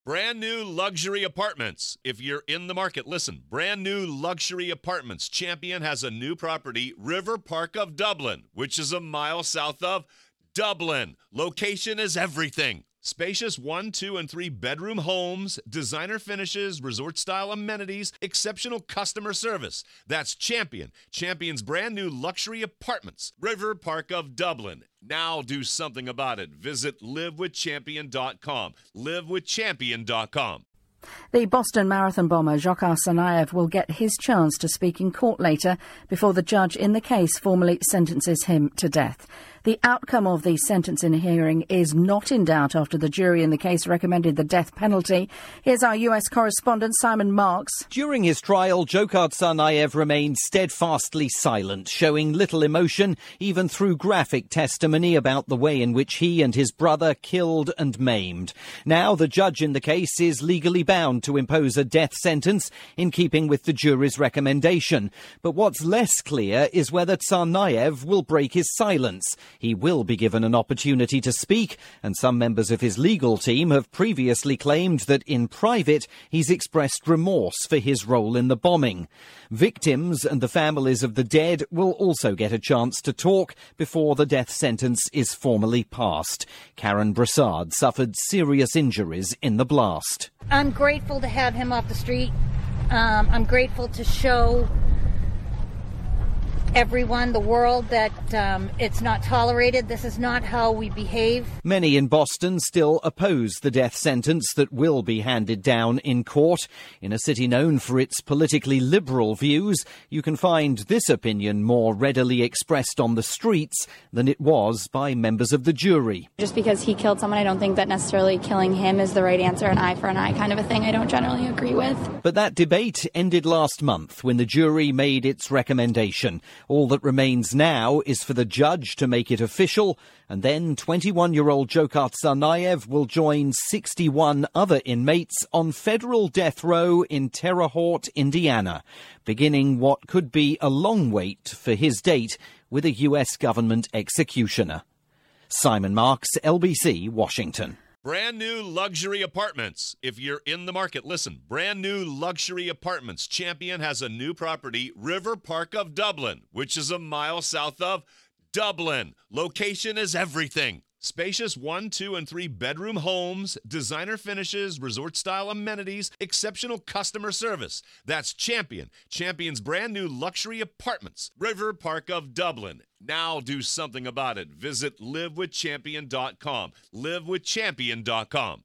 Brand new luxury apartments. If you're in the market, listen. Brand new luxury apartments. Champion has a new property, River Park of Dublin, which is a mile south of Dublin. Location is everything. Spacious 1, 2, and 3 bedroom homes, designer finishes, resort-style amenities, exceptional customer service. That's Champion. Champion's brand new luxury apartments. River Park of Dublin. Now do something about it. Visit livewithchampion.com. Livewithchampion.com. The Boston Marathon bomber Dzhokhar Tsarnaev will get his chance to speak in court later before the judge in the case formally sentences him to death. The outcome of the sentencing hearing is not in doubt after the jury in the case recommended the death penalty. Here's our US correspondent Simon Marks. During his trial, Dzhokhar Tsarnaev remained steadfastly silent, showing little emotion, even through graphic testimony about the way in which he and his brother killed and maimed. Now the judge in the case is legally bound to impose a death sentence in keeping with the jury's recommendation. But what's less clear is whether Tsarnaev will break his silence. He will be given an opportunity to speak, and some members of his legal team have previously claimed that in private he's expressed remorse for his role in the bombing. Victims and the families of the dead will also get a chance to talk before the death sentence is formally passed. Karen Brassard suffered serious injuries in the blast. I'm grateful to have him off the street. I'm grateful to show everyone, the world, that it's not tolerated. This is not how we behave. Many in Boston still oppose the death sentence that will be handed down in court. In a city known for its politically liberal views, you can find this opinion more readily expressed on the streets than it was by members of the jury. Just because he killed someone, I don't think that necessarily killing him is the right answer, an eye for an eye kind of a thing I don't generally agree with. But that debate ended last month when the jury made its recommendation. All that remains now is for the judge to make it official, and then 21-year-old Dzhokhar Tsarnaev will join 61 other inmates on federal death row in Terre Haute, Indiana, beginning what could be a long wait for his date with a U.S. government executioner. Simon Marks, LBC, Washington. Brand new luxury apartments. If you're in the market, listen. Brand new luxury apartments. Champion has a new property, River Park of Dublin, which is a mile south of Dublin. Location is everything. Spacious 1, 2, and 3 bedroom homes, designer finishes, resort-style amenities, exceptional customer service. That's Champion. Champion's brand new luxury apartments. River Park of Dublin. Now do something about it. Visit livewithchampion.com. Livewithchampion.com.